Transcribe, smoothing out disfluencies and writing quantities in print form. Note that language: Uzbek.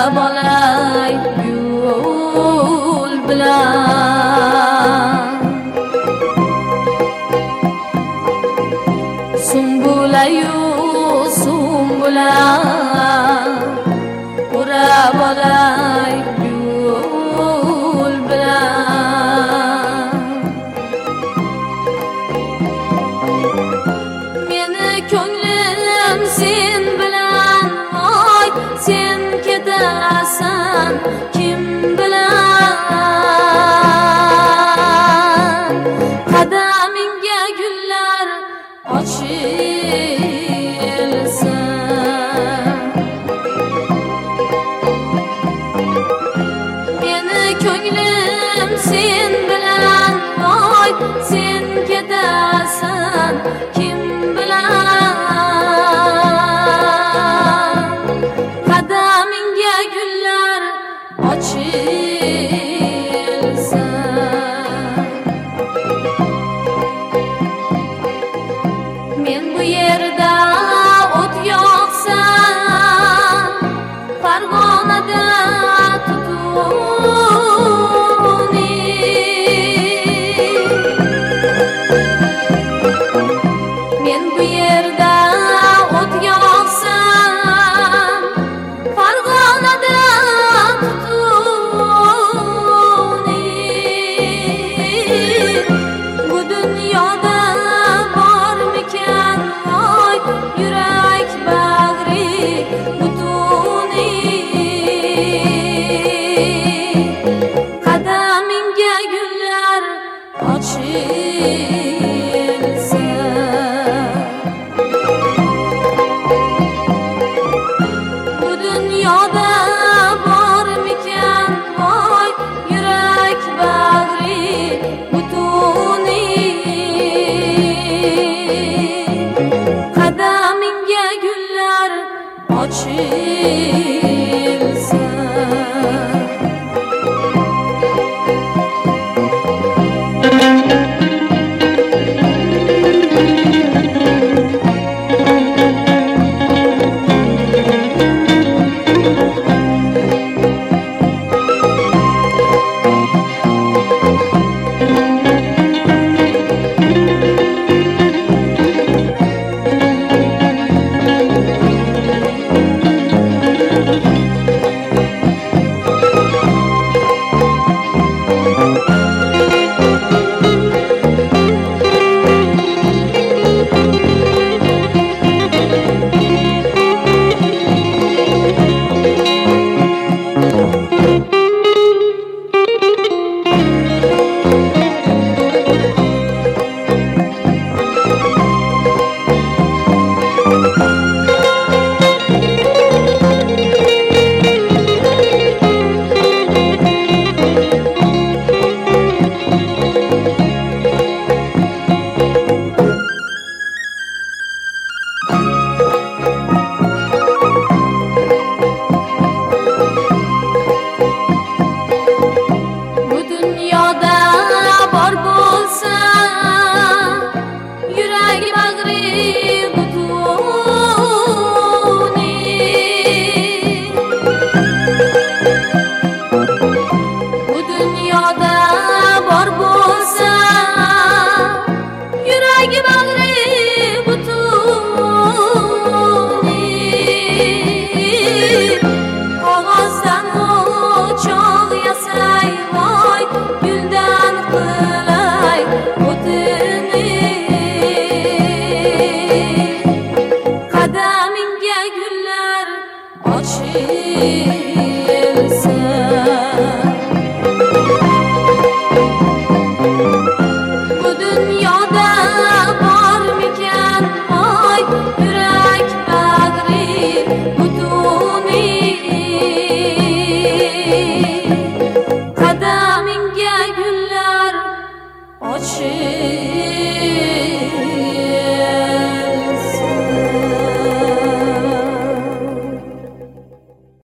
olay gul bilan sumbulayu sumbula urab olay gul bilan meni ko'nglim sen bilan voy sen ketasan kim bilan qadamingga gullar ochilsin meni ko'nglim sen bilan voy sen ketasan kim bilan qadamingga gullar ochilsin men bu yerda o't yoqsam Farg'onada tutuni men bu yerda o't yoqsam Farg'onada tutuni bu dunyoda bormikan voy yurak bag'ri butuni qadamingga gullar ochilsin bu dunyoda bormikan voy yurak bag'ri butuni qadamingga gullar ochilsin bu dunyoda bor bo'lsa yurak bag'ri butuni bu dunyoda bor bo'lsa yurak bag'ri butuni qog'ozdan o'choq yasay voy guldan qilay o'tini qadamingga gullar ochilsin bu dunyoda